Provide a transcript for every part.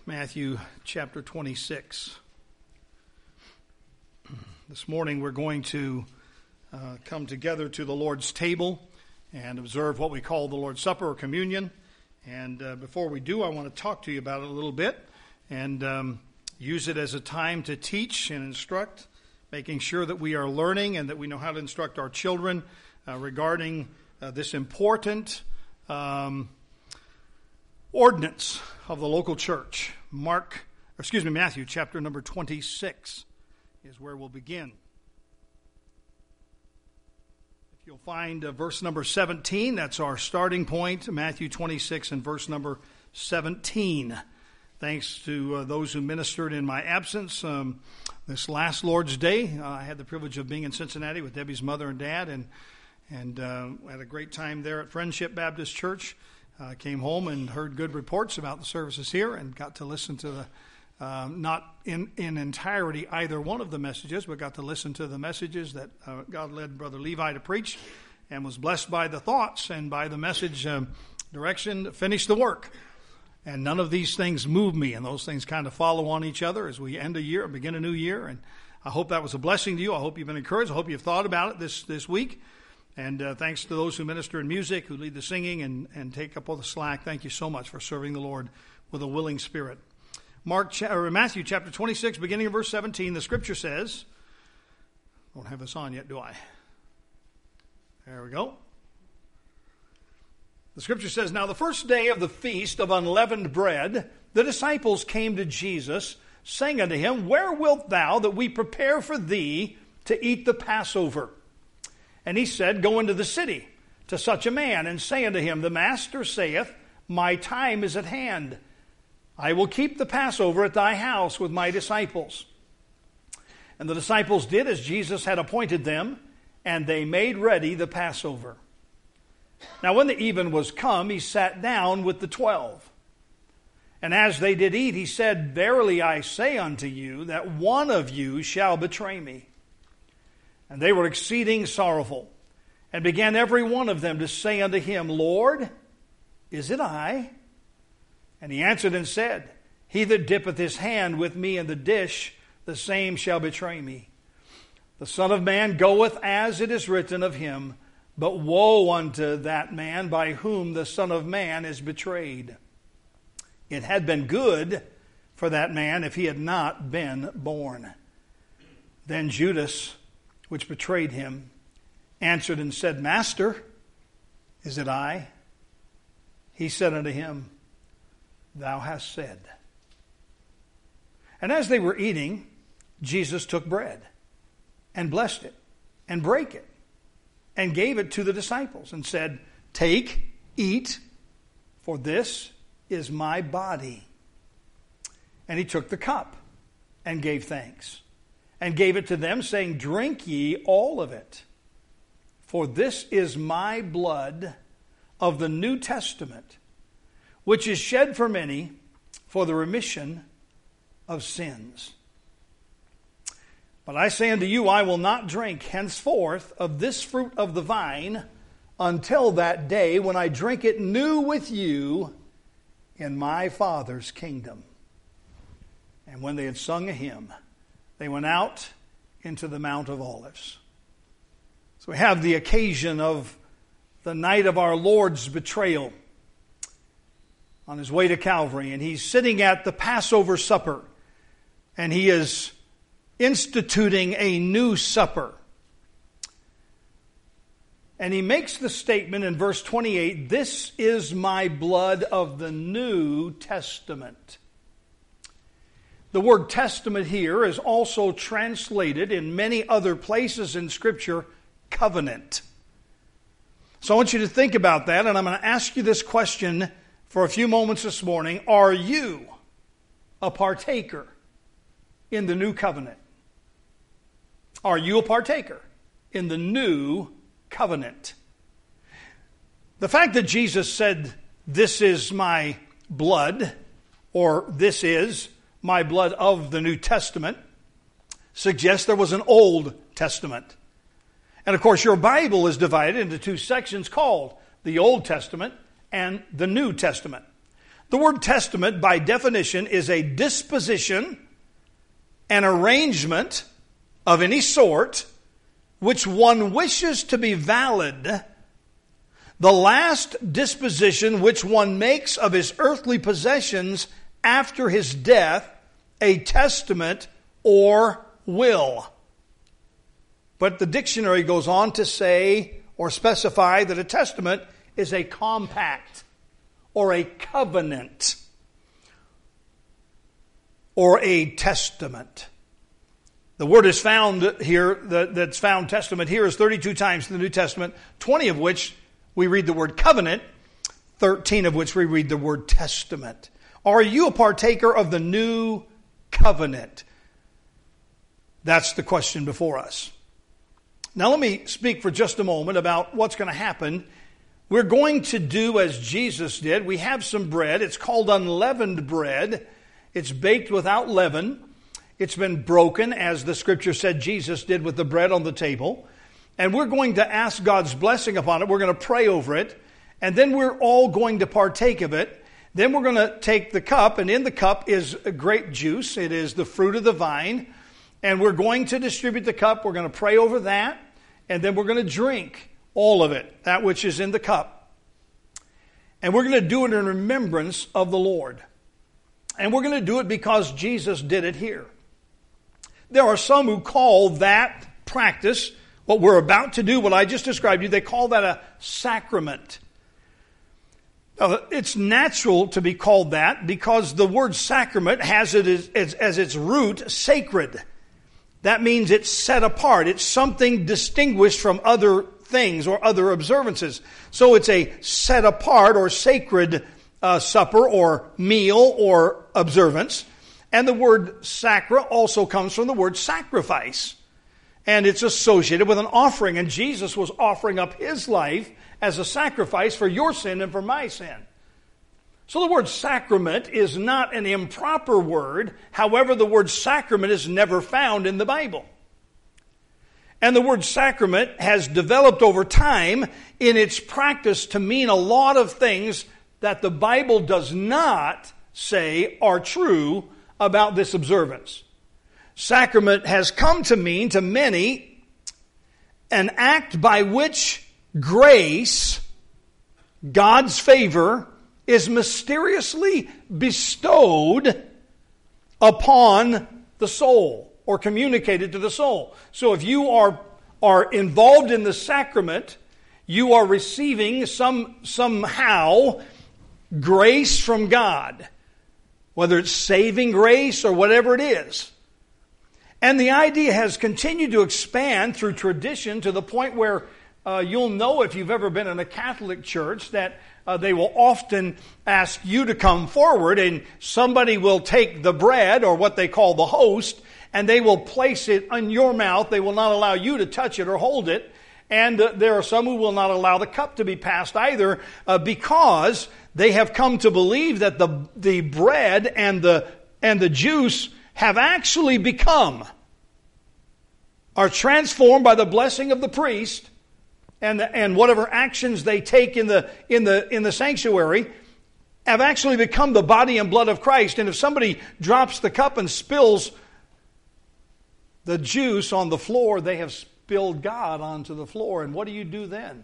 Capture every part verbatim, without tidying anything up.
Matthew chapter twenty-six. This morning we're going to uh, come together to the Lord's table and observe what we call the Lord's Supper or communion. And uh, before we do, I want to talk to you about it a little bit and um, use it as a time to teach and instruct, making sure that we are learning and that we know how to instruct our children uh, regarding uh, this important um ordinance of the local church. Mark, excuse me, Matthew chapter number twenty-six is where we'll begin. If you'll find uh, verse number seventeen, that's our starting point, Matthew twenty-six and verse number seventeen. Thanks to uh, those who ministered in my absence um, this last Lord's Day. Uh, I had the privilege of being in Cincinnati with Debbie's mother and dad, and, and uh, had a great time there at Friendship Baptist Church. Uh, came home and heard good reports about the services here and got to listen to the, um, not in, in entirety either one of the messages, but got to listen to the messages that uh, God led Brother Levi to preach and was blessed by the thoughts and by the message um, direction, finish the work. And none of these things move me, and those things kind of follow on each other as we end a year, begin a new year. And I hope that was a blessing to you. I hope you've been encouraged. I hope you've thought about it this, this week. And uh, thanks to those who minister in music, who lead the singing and, and take up all the slack. Thank you so much for serving the Lord with a willing spirit. Mark cha- or Matthew chapter twenty-six, beginning of verse seventeen, the scripture says, I don't have this on yet, do I? There we go. The scripture says, Now the first day of the feast of unleavened bread, the disciples came to Jesus, saying unto him, Where wilt thou that we prepare for thee to eat the Passover? And he said, Go into the city to such a man, and say unto him, The master saith, My time is at hand. I will keep the Passover at thy house with my disciples. And the disciples did as Jesus had appointed them, and they made ready the Passover. Now when the even was come, he sat down with the twelve. And as they did eat, he said, Verily I say unto you, that one of you shall betray me. And they were exceeding sorrowful, and began every one of them to say unto him, Lord, is it I? And he answered and said, He that dippeth his hand with me in the dish, the same shall betray me. The Son of Man goeth as it is written of him, but woe unto that man by whom the Son of Man is betrayed. It had been good for that man if he had not been born. Then Judas, which betrayed him, answered and said, Master, is it I? He said unto him, Thou hast said. And as they were eating, Jesus took bread, and blessed it, and brake it, and gave it to the disciples, and said, Take, eat, for this is my body. And he took the cup, and gave thanks, and gave it to them, saying, Drink ye all of it, for this is my blood of the New Testament, which is shed for many for the remission of sins. But I say unto you, I will not drink henceforth of this fruit of the vine until that day when I drink it new with you in my Father's kingdom. And when they had sung a hymn, they went out into the Mount of Olives. So we have the occasion of the night of our Lord's betrayal on his way to Calvary. And he's sitting at the Passover supper. And he is instituting a new supper. And he makes the statement in verse twenty-eight, This is my blood of the New Testament. The word testament here is also translated in many other places in Scripture, covenant. So I want you to think about that, and I'm going to ask you this question for a few moments this morning. Are you a partaker in the new covenant? Are you a partaker in the new covenant? The fact that Jesus said, This is my blood, or this is my blood of the New Testament, suggests there was an Old Testament. And of course, your Bible is divided into two sections called the Old Testament and the New Testament. The word testament, by definition, is a disposition, an arrangement of any sort, which one wishes to be valid, the last disposition which one makes of his earthly possessions after his death, a testament or will. But the dictionary goes on to say or specify that a testament is a compact or a covenant or a testament. The word is found here, that's found testament here is thirty-two times in the New Testament, twenty of which we read the word covenant, thirteen of which we read the word testament. Are you a partaker of the new covenant? That's the question before us. Now let me speak for just a moment about what's going to happen. We're going to do as Jesus did. We have some bread. It's called unleavened bread. It's baked without leaven. It's been broken, as the scripture said Jesus did with the bread on the table. And we're going to ask God's blessing upon it. We're going to pray over it. And then we're all going to partake of it. Then we're going to take the cup, and in the cup is grape juice. It is the fruit of the vine. And we're going to distribute the cup. We're going to pray over that. And then we're going to drink all of it, that which is in the cup. And we're going to do it in remembrance of the Lord. And we're going to do it because Jesus did it here. There are some who call that practice, what we're about to do, what I just described to you, they call that a sacrament. Now, it's natural to be called that because the word sacrament has it as, as, as its root sacred. That means it's set apart. It's something distinguished from other things or other observances. So it's a set apart or sacred uh, supper or meal or observance. And the word sacra also comes from the word sacrifice. And it's associated with an offering. And Jesus was offering up his life as a sacrifice for your sin and for my sin. So the word sacrament is not an improper word. However, the word sacrament is never found in the Bible. And the word sacrament has developed over time in its practice to mean a lot of things that the Bible does not say are true about this observance. Sacrament has come to mean to many an act by which grace, God's favor, is mysteriously bestowed upon the soul or communicated to the soul. So if you are, are involved in the sacrament, you are receiving some somehow grace from God, whether it's saving grace or whatever it is. And the idea has continued to expand through tradition to the point where uh, you'll know if you've ever been in a Catholic church that uh, they will often ask you to come forward and somebody will take the bread or what they call the host and they will place it in your mouth. They will not allow you to touch it or hold it. And uh, there are some who will not allow the cup to be passed either uh, because they have come to believe that the the bread and the and the juice have actually become, are transformed by the blessing of the priest and the, and whatever actions they take in the in the in the sanctuary have actually become the body and blood of Christ. And if somebody drops the cup and spills the juice on the floor, they have spilled God onto the floor. And what do you do then?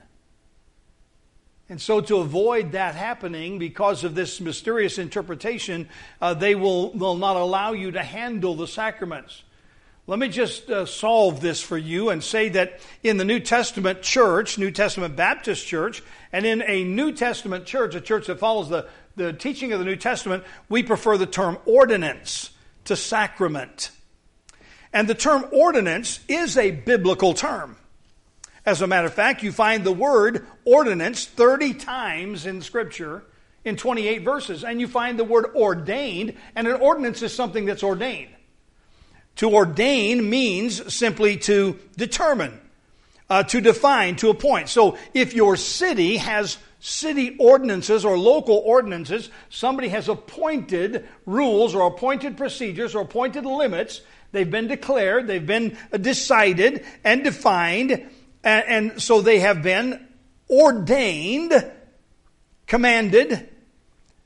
And so to avoid that happening because of this mysterious interpretation, uh, they will, will not allow you to handle the sacraments. Let me just uh, solve this for you and say that in the New Testament church, New Testament Baptist church, and in a New Testament church, a church that follows the, the teaching of the New Testament, we prefer the term ordinance to sacrament. And the term ordinance is a biblical term. As a matter of fact, you find the word ordinance thirty times in Scripture in twenty-eight verses. And you find the word ordained, and an ordinance is something that's ordained. To ordain means simply to determine, uh, to define, to appoint. So if your city has city ordinances or local ordinances, somebody has appointed rules or appointed procedures or appointed limits. They've been declared, they've been decided and defined. And so they have been ordained, commanded,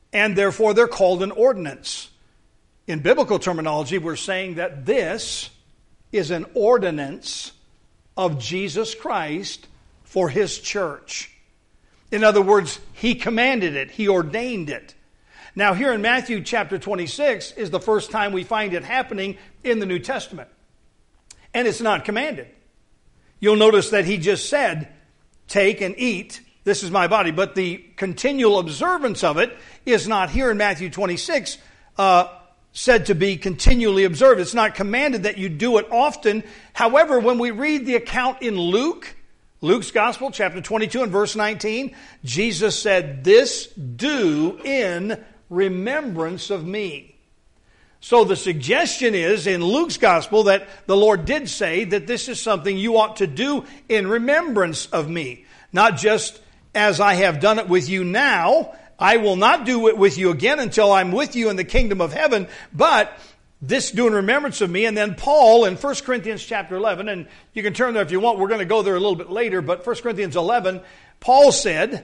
and therefore they're called an ordinance. In biblical terminology, we're saying that this is an ordinance of Jesus Christ for His church. In other words, He commanded it. He ordained it. Now, here in Matthew chapter twenty-six is the first time we find it happening in the New Testament. And it's not commanded. You'll notice that He just said, take and eat, this is my body. But the continual observance of it is not here in Matthew twenty-six uh, said to be continually observed. It's not commanded that you do it often. However, when we read the account in Luke, Luke's Gospel, chapter twenty-two and verse nineteen, Jesus said, this do in remembrance of me. So the suggestion is in Luke's Gospel that the Lord did say that this is something you ought to do in remembrance of me. Not just as I have done it with you now. I will not do it with you again until I'm with you in the kingdom of heaven. But this do in remembrance of me. And then Paul in First Corinthians chapter eleven, and you can turn there if you want. We're going to go there a little bit later. But First Corinthians eleven, Paul said,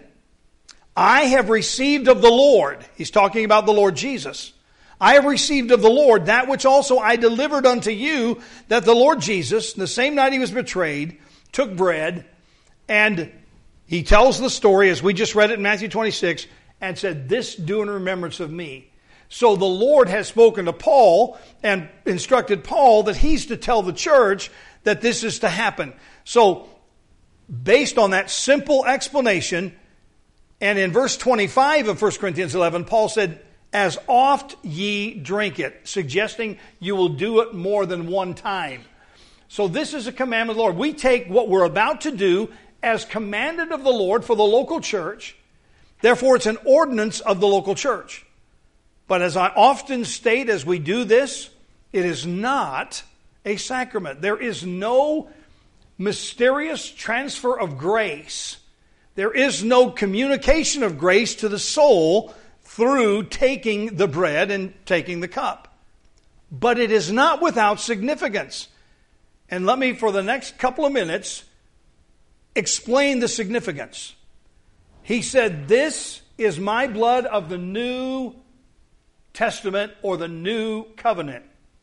I have received of the Lord. He's talking about the Lord Jesus. I have received of the Lord that which also I delivered unto you, that the Lord Jesus, the same night He was betrayed, took bread, and He tells the story, as we just read it in Matthew twenty-six, and said, this do in remembrance of me. So the Lord has spoken to Paul and instructed Paul that he's to tell the church that this is to happen. So based on that simple explanation, and in verse twenty-five of First Corinthians eleven, Paul said, as oft ye drink it, suggesting you will do it more than one time. So this is a commandment of the Lord. We take what we're about to do as commanded of the Lord for the local church. Therefore, it's an ordinance of the local church. But as I often state as we do this, it is not a sacrament. There is no mysterious transfer of grace. There is no communication of grace to the soul through taking the bread and taking the cup. But it is not without significance. And let me, for the next couple of minutes, explain the significance. He said, this is my blood of the New Testament or the New Covenant.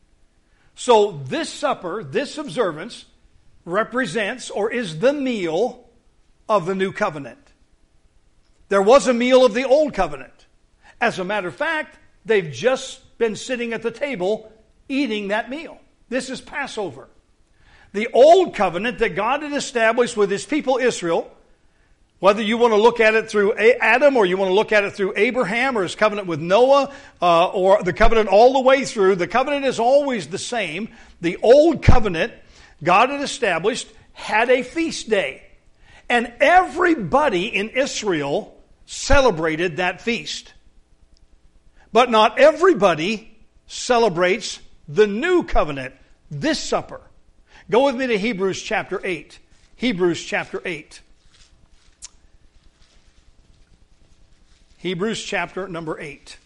So this supper, this observance, represents or is the meal of the New Covenant. There was a meal of the Old Covenant. As a matter of fact, they've just been sitting at the table eating that meal. This is Passover. The Old Covenant that God had established with His people Israel, whether you want to look at it through Adam or you want to look at it through Abraham or His covenant with Noah uh, or the covenant all the way through, the covenant is always the same. The Old Covenant God had established had a feast day. And everybody in Israel celebrated that feast. But not everybody celebrates the New Covenant, this supper. Go with me to Hebrews chapter eight. Hebrews chapter eight. Hebrews chapter number eight.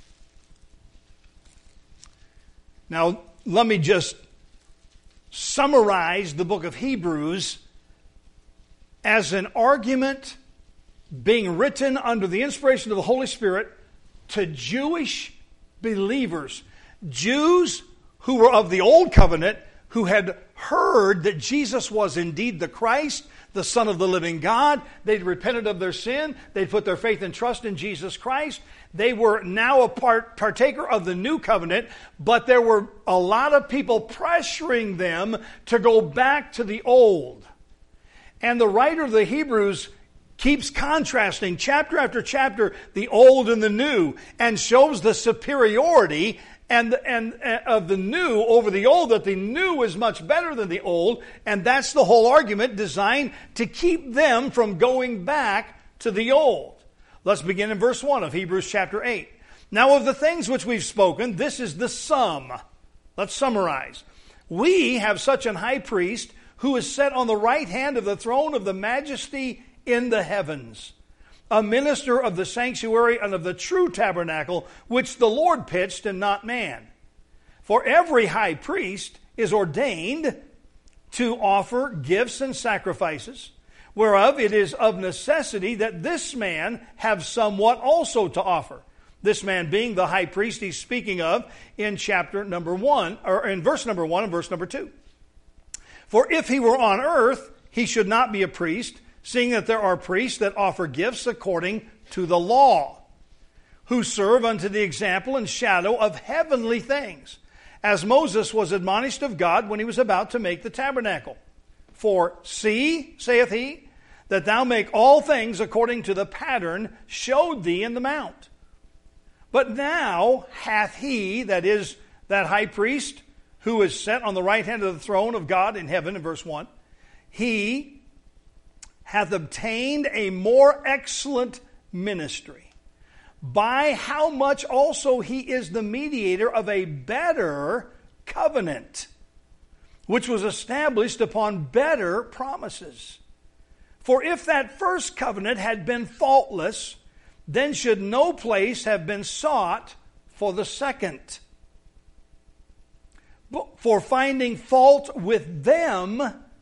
Now, let me just summarize the book of Hebrews as an argument being written under the inspiration of the Holy Spirit to Jewish believers. Jews who were of the Old Covenant, who had heard that Jesus was indeed the Christ, the Son of the living God. They'd repented of their sin. They'd put their faith and trust in Jesus Christ. They were now a part, partaker of the New Covenant, but there were a lot of people pressuring them to go back to the Old. And the writer of the Hebrews keeps contrasting chapter after chapter the old and the new, and shows the superiority and, and, and of the new over the old, that the new is much better than the old, and that's the whole argument designed to keep them from going back to the old. Let's begin in verse one of Hebrews chapter eight. Now of the things which we've spoken, this is the sum. Let's summarize. We have such an high priest who is set on the right hand of the throne of the majesty in the heavens, a minister of the sanctuary and of the true tabernacle, which the Lord pitched and not man. For every high priest is ordained to offer gifts and sacrifices, whereof it is of necessity that this man have somewhat also to offer. This man being the high priest he's speaking of in chapter number one, or in verse number one and verse number two. For if he were on earth, he should not be a priest, seeing that there are priests that offer gifts according to the law, who serve unto the example and shadow of heavenly things, as Moses was admonished of God when he was about to make the tabernacle. For see, saith he, that thou make all things according to the pattern showed thee in the mount. But now hath he, that is, that high priest, who is set on the right hand of the throne of God in heaven, in verse one, he hath obtained a more excellent ministry, by how much also he is the mediator of a better covenant, which was established upon better promises. For if that first covenant had been faultless, then should no place have been sought for the second. For finding fault with them,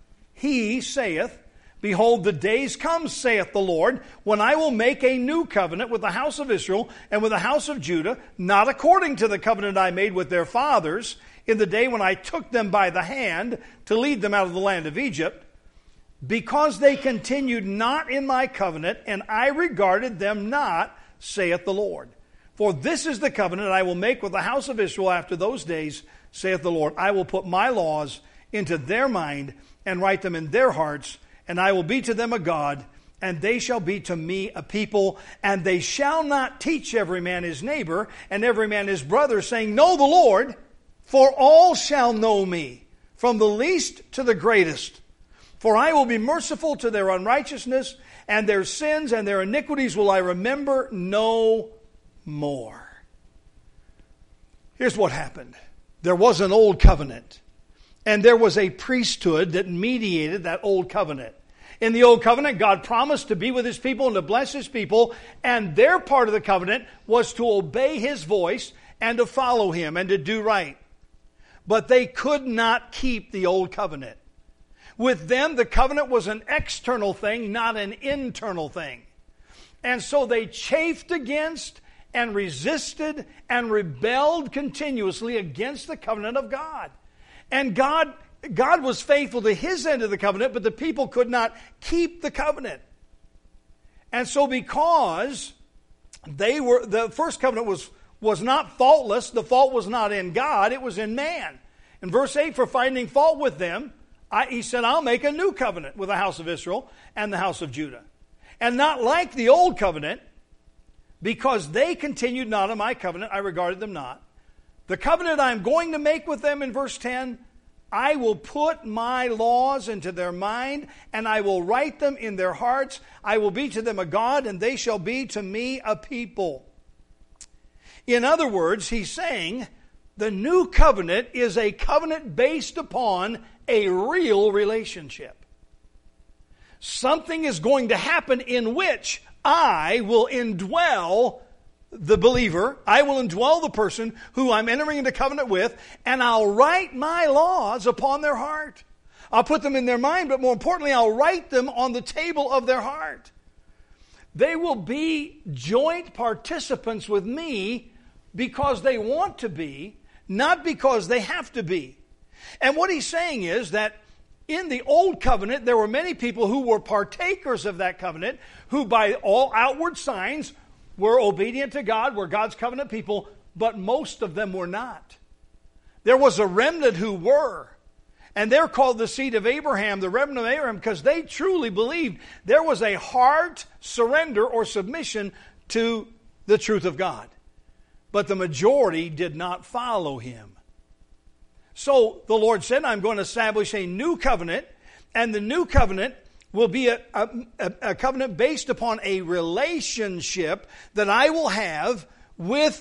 he saith, Behold, the days come, saith the Lord, when I will make a new covenant with the house of Israel and with the house of Judah, not according to the covenant I made with their fathers in the day when I took them by the hand to lead them out of the land of Egypt, because they continued not in my covenant, and I regarded them not, saith the Lord. For this is the covenant I will make with the house of Israel after those days, saith the Lord. I will put my laws into their mind and write them in their hearts, and I will be to them a God, and they shall be to me a people, and they shall not teach every man his neighbor and every man his brother, saying, Know the Lord, for all shall know me, from the least to the greatest. For I will be merciful to their unrighteousness, and their sins and their iniquities will I remember no more. Here's what happened. There was an old covenant, and there was a priesthood that mediated that old covenant. In the old covenant, God promised to be with his people and to bless his people, and their part of the covenant was to obey his voice and to follow him and to do right. But they could not keep the old covenant. With them, the covenant was an external thing, not an internal thing. And so they chafed against and resisted and rebelled continuously against the covenant of God. And God, God was faithful to his end of the covenant, but the people could not keep the covenant. And so because they were, the first covenant was, was not faultless, the fault was not in God, it was in man. In verse eight, for finding fault with them, I, he said, I'll make a new covenant with the house of Israel and the house of Judah. And not like the old covenant, because they continued not in my covenant, I regarded them not. The covenant I'm going to make with them in verse ten, I will put my laws into their mind, and I will write them in their hearts. I will be to them a God, and they shall be to me a people. In other words, he's saying the new covenant is a covenant based upon a real relationship. Something is going to happen in which I will indwell the believer, I will indwell the person who I'm entering into covenant with, and I'll write my laws upon their heart. I'll put them in their mind, but more importantly, I'll write them on the table of their heart. They will be joint participants with me because they want to be, not because they have to be. And what he's saying is that in the old covenant, there were many people who were partakers of that covenant, who by all outward signs were obedient to God, were God's covenant people, but most of them were not. There was a remnant who were, and they're called the seed of Abraham, the remnant of Abraham, because they truly believed there was a heart surrender or submission to the truth of God. But the majority did not follow him. So the Lord said, I'm going to establish a new covenant, and the new covenant will be a, a, a covenant based upon a relationship that I will have with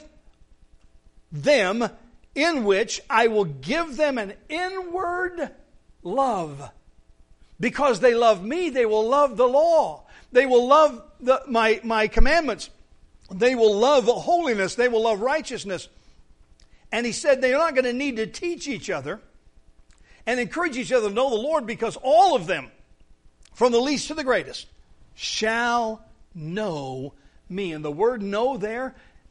them, in which I will give them an inward love. Because they love me, they will love the law. They will love the, my, my commandments. They will love holiness. They will love righteousness. And he said they're not going to need to teach each other and encourage each other to know the Lord, because all of them, from the least to the greatest, shall know me. And the word know there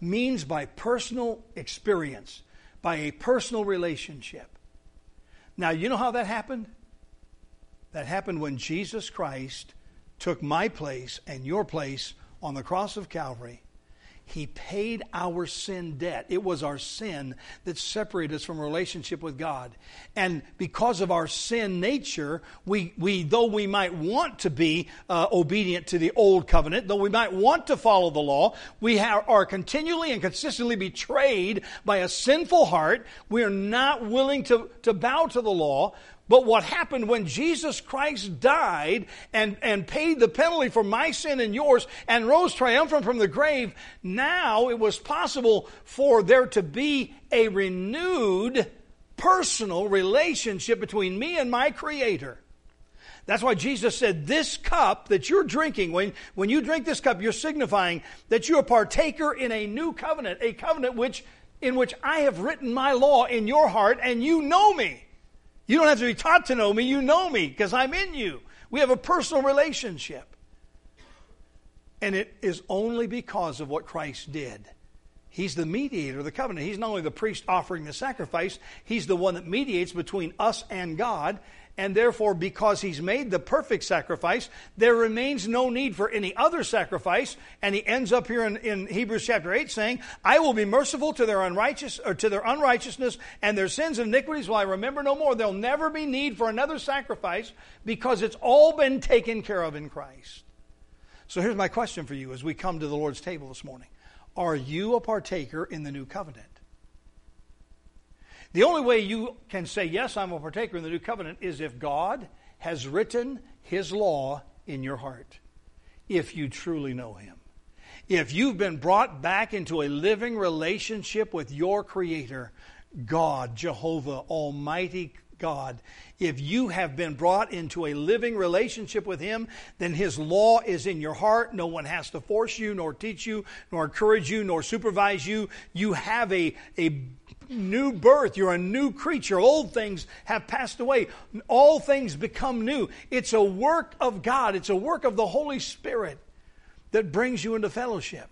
means by personal experience, by a personal relationship. Now, you know how that happened? That happened when Jesus Christ took my place and your place on the cross of Calvary. He paid our sin debt. It was our sin that separated us from a relationship with God. And because of our sin nature, we, we though we might want to be uh, obedient to the old covenant, though we might want to follow the law, we have, are continually and consistently betrayed by a sinful heart. We are not willing to, to bow to the law. But what happened when Jesus Christ died and, and paid the penalty for my sin and yours and rose triumphant from the grave, now it was possible for there to be a renewed personal relationship between me and my Creator. That's why Jesus said, this cup that you're drinking, when, when you drink this cup, you're signifying that you're a partaker in a new covenant, a covenant which in which I have written my law in your heart and you know me. You don't have to be taught to know me. You know me because I'm in you. We have a personal relationship. And it is only because of what Christ did. He's the mediator of the covenant. He's not only the priest offering the sacrifice, he's the one that mediates between us and God. And therefore, because he's made the perfect sacrifice, there remains no need for any other sacrifice. And he ends up here in, in Hebrews chapter eight saying, I will be merciful to their unrighteous or to their unrighteousness, and their sins and iniquities will I remember no more. There'll never be need for another sacrifice because it's all been taken care of in Christ. So here's my question for you as we come to the Lord's table this morning. Are you a partaker in the new covenant? The only way you can say, yes, I'm a partaker in the new covenant is if God has written his law in your heart. If you truly know him. If you've been brought back into a living relationship with your Creator, God, Jehovah, Almighty God. If you have been brought into a living relationship with him, then his law is in your heart. No one has to force you, nor teach you, nor encourage you, nor supervise you. You have a, a new birth. You're a new creature. Old things have passed away. All things become new. It's a work of God. It's a work of the Holy Spirit that brings you into fellowship.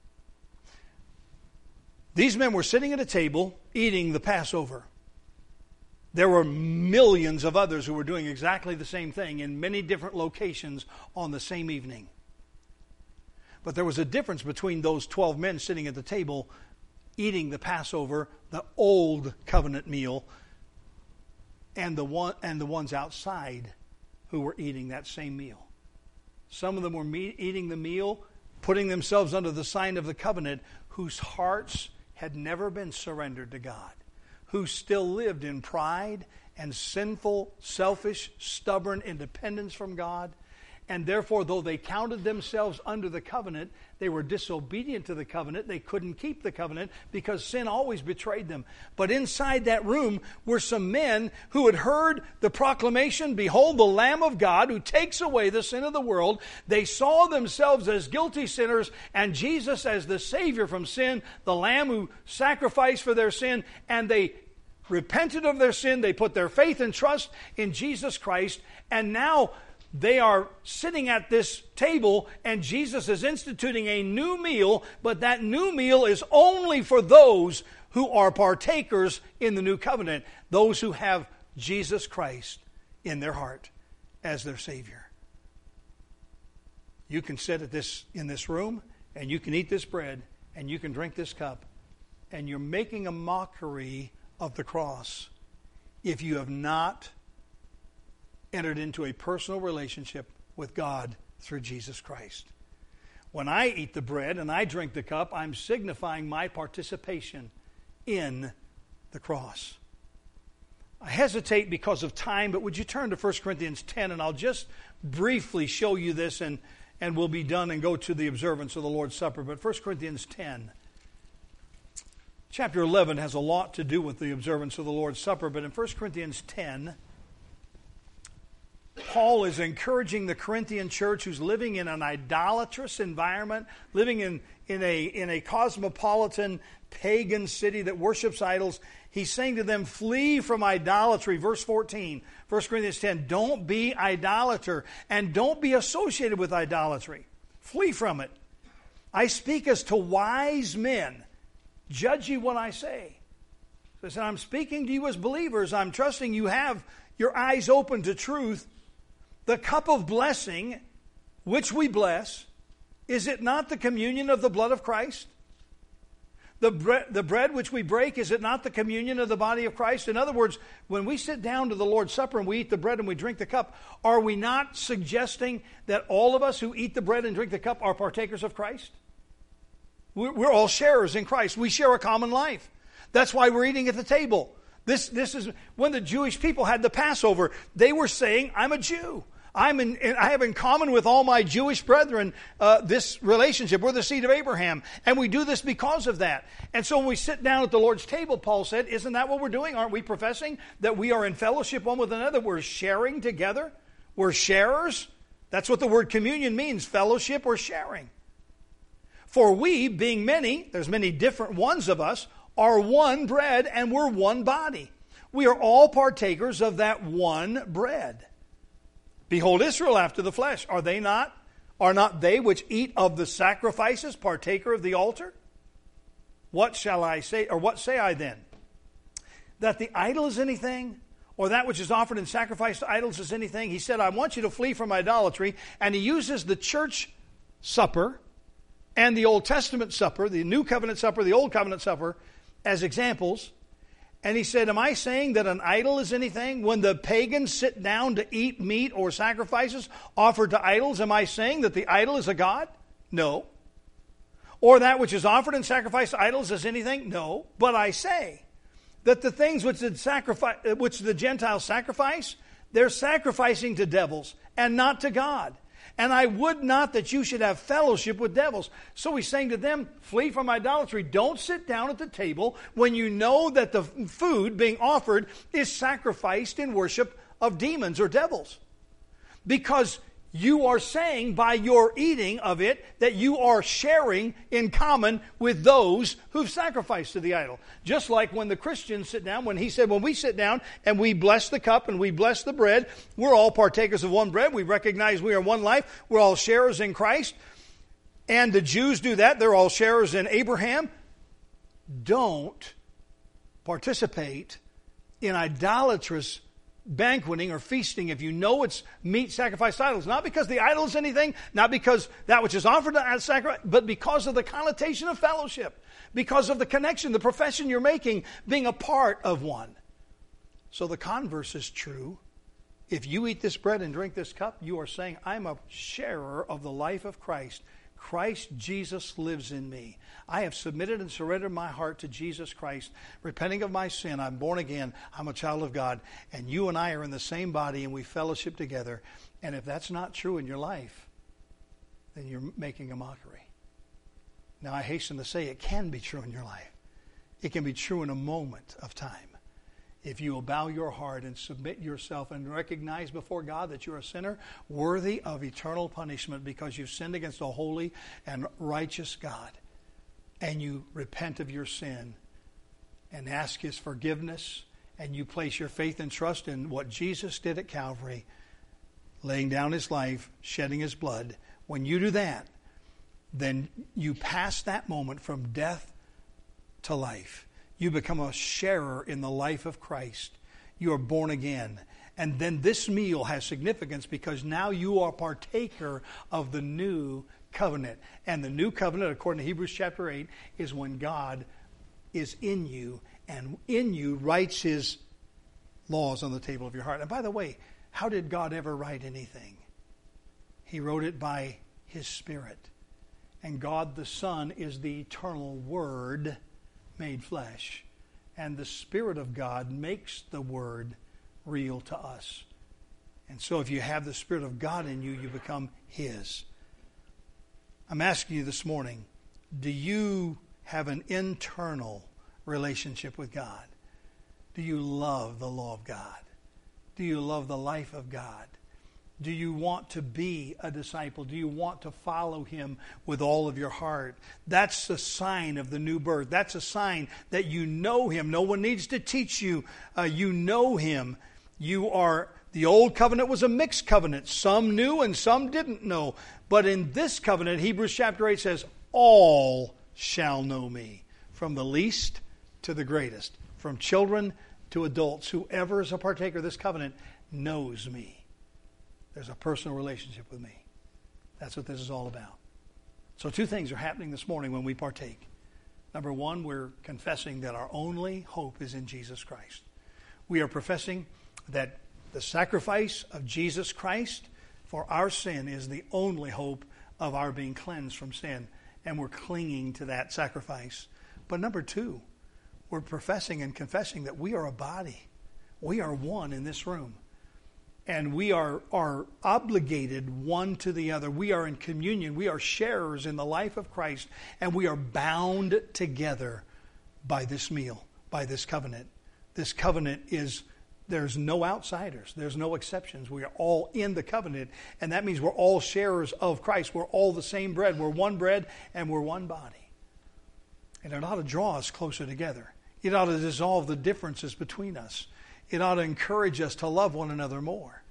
These men were sitting at a table eating the Passover. There were millions of others who were doing exactly the same thing in many different locations on the same evening. But there was a difference between those twelve men sitting at the table eating the Passover, the old covenant meal, and the one and the ones outside who were eating that same meal. Some of them were me- eating the meal, putting themselves under the sign of the covenant, whose hearts had never been surrendered to God, who still lived in pride and sinful, selfish, stubborn independence from God. And therefore, though they counted themselves under the covenant, they were disobedient to the covenant. They couldn't keep the covenant because sin always betrayed them. But inside that room were some men who had heard the proclamation, behold, the Lamb of God who takes away the sin of the world. They saw themselves as guilty sinners and Jesus as the Savior from sin, the Lamb who sacrificed for their sin, and they repented of their sin. They put their faith and trust in Jesus Christ, and now they are sitting at this table and Jesus is instituting a new meal, but that new meal is only for those who are partakers in the new covenant, those who have Jesus Christ in their heart as their Savior. You can sit at this in this room and you can eat this bread and you can drink this cup, and you're making a mockery of the cross if you have not entered into a personal relationship with God through Jesus Christ. When I eat the bread and I drink the cup, I'm signifying my participation in the cross. I hesitate because of time, but would you turn to First Corinthians ten, and I'll just briefly show you this, and, and we'll be done and go to the observance of the Lord's Supper. But First Corinthians ten, chapter eleven has a lot to do with the observance of the Lord's Supper, but in First Corinthians ten, Paul is encouraging the Corinthian church who's living in an idolatrous environment, living in, in, a, in a cosmopolitan pagan city that worships idols. He's saying to them, flee from idolatry. Verse fourteen, First Corinthians ten, don't be idolater and don't be associated with idolatry. Flee from it. I speak as to wise men. Judge ye what I say. So I said, I'm speaking to you as believers. I'm trusting you have your eyes open to truth. The cup of blessing, which we bless, is it not the communion of the blood of Christ? The bread, the bread which we break, is it not the communion of the body of Christ? In other words, when we sit down to the Lord's Supper and we eat the bread and we drink the cup, are we not suggesting that all of us who eat the bread and drink the cup are partakers of Christ? We're, we're all sharers in Christ. We share a common life. That's why we're eating at the table. This, this is when the Jewish people had the Passover. They were saying, I'm a Jew. I'm in, I have in common with all my Jewish brethren uh, this relationship. We're the seed of Abraham. And we do this because of that. And so when we sit down at the Lord's table, Paul said, isn't that what we're doing? Aren't we professing that we are in fellowship one with another? We're sharing together. We're sharers. That's what the word communion means, fellowship or sharing. For we, being many, there's many different ones of us, are one bread and we're one body. We are all partakers of that one bread. Behold Israel after the flesh. Are they not? Are not they which eat of the sacrifices partaker of the altar? What shall I say? Or what say I then? That the idol is anything? Or that which is offered in sacrifice to idols is anything? He said, I want you to flee from idolatry. And he uses the church supper and the Old Testament supper, the New Covenant supper, the Old Covenant supper, as examples. And he said, am I saying that an idol is anything? When the pagans sit down to eat meat or sacrifices offered to idols, am I saying that the idol is a god? No. Or that which is offered in sacrifice to idols is anything? No. But I say that the things which the, sacrifice, which the Gentiles sacrifice, they're sacrificing to devils and not to God. And I would not that you should have fellowship with devils. So he's saying to them, flee from idolatry. Don't sit down at the table when you know that the food being offered is sacrificed in worship of demons or devils. Because you are saying by your eating of it that you are sharing in common with those who've sacrificed to the idol. Just like when the Christians sit down, when he said, when we sit down and we bless the cup and we bless the bread, we're all partakers of one bread. We recognize we are one life. We're all sharers in Christ. And the Jews do that. They're all sharers in Abraham. Don't participate in idolatrous banqueting or feasting if you know it's meat sacrificed to idols. Not because the idol is anything, not because that which is offered to sacrifice, but because of the connotation of fellowship, because of the connection, the profession you're making, being a part of one. So the converse is true. If you eat this bread and drink this cup, you are saying, I'm a sharer of the life of Christ. Christ Jesus lives in me. I have submitted and surrendered my heart to Jesus Christ, repenting of my sin. I'm born again. I'm a child of God. And you and I are in the same body and we fellowship together. And if that's not true in your life, then you're making a mockery. Now, I hasten to say it can be true in your life. It can be true in a moment of time. If you will bow your heart and submit yourself and recognize before God that you're a sinner worthy of eternal punishment because you've sinned against a holy and righteous God, and you repent of your sin and ask His forgiveness, and you place your faith and trust in what Jesus did at Calvary, laying down His life, shedding His blood, when you do that, then you pass that moment from death to life. You become a sharer in the life of Christ. You are born again. And then this meal has significance because now you are partaker of the new covenant. And the new covenant, according to Hebrews chapter eight, is when God is in you and in you writes His laws on the table of your heart. And by the way, how did God ever write anything? He wrote it by His Spirit. And God the Son is the eternal Word made flesh. And the Spirit of God makes the Word real to us. And so if you have the Spirit of God in you, you become His. I'm asking you this morning, do you have an internal relationship with God? Do you love the law of God? Do you love the life of God? Do you want to be a disciple? Do you want to follow Him with all of your heart? That's the sign of the new birth. That's a sign that you know Him. No one needs to teach you. Uh, you know Him. You are, the old covenant was a mixed covenant. Some knew and some didn't know. But in this covenant, Hebrews chapter eight says, all shall know me, from the least to the greatest, from children to adults. Whoever is a partaker of this covenant knows me. There's a personal relationship with me. That's what this is all about. So two things are happening this morning when we partake. Number one, we're confessing that our only hope is in Jesus Christ. We are professing that the sacrifice of Jesus Christ for our sin is the only hope of our being cleansed from sin. And we're clinging to that sacrifice. But number two, we're professing and confessing that we are a body. We are one in this room. And we are, are obligated one to the other. We are in communion. We are sharers in the life of Christ. And we are bound together by this meal, by this covenant. This covenant is, there's no outsiders. There's no exceptions. We are all in the covenant. And that means we're all sharers of Christ. We're all the same bread. We're one bread and we're one body. And it ought to draw us closer together. It ought to dissolve the differences between us. It ought to encourage us to love one another more.